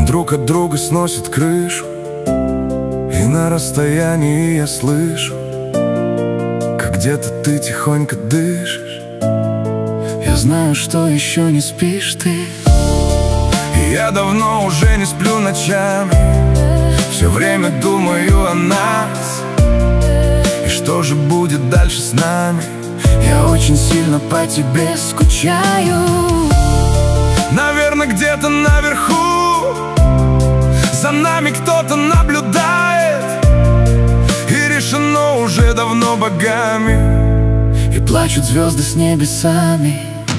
Друг от друга сносит крышу, и на расстоянии я слышу, как где-то ты тихонько дышишь. Я знаю, что еще не спишь ты. И я давно уже не сплю ночами, все время думаю о нас. И что же будет дальше с нами? Я очень сильно по тебе скучаю. Наверное, где-то наверху за нами кто-то наблюдает, и решено уже давно богами, и плачут звезды с небесами.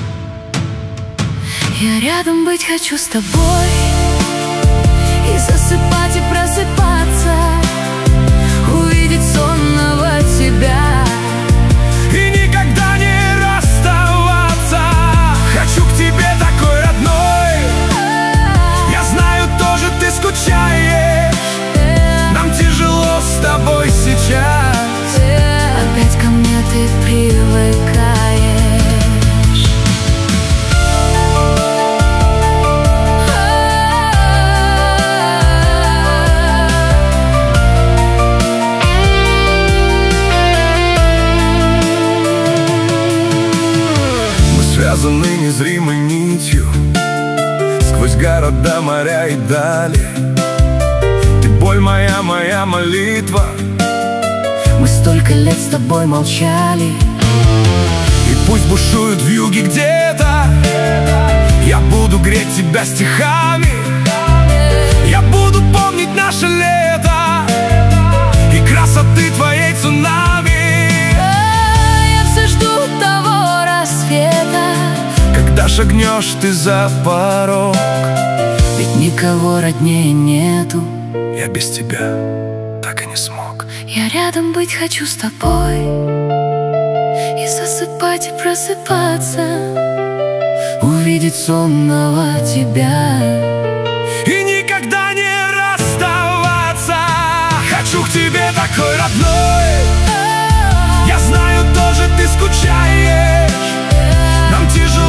Я рядом быть хочу с тобой, и засыпать, и просыпаться, увидеть сонного тебя, и никогда не расставаться. Хочу к тебе такой родной. Я знаю, тоже ты скучаешь. Нам тяжело с тобой сейчас. Опять ко мне ты привыкаешь. Связаны незримой нитью сквозь города, моря и дали. Ты боль моя, моя молитва. Мы столько лет с тобой молчали. И пусть бушуют вьюги где-то, я буду греть тебя стихами. Я буду помнить наше лето и красоты твоей цунами. Я все жду того рассвета, когда шагнешь ты за порог. ведь никого роднее нету. Я без тебя так и не смог. Я рядом быть хочу с тобой, и засыпать, и просыпаться, увидеть сонного тебя, и никогда не расставаться. Хочу к тебе такой родной. Я знаю, тоже ты скучаешь. Нам тяжело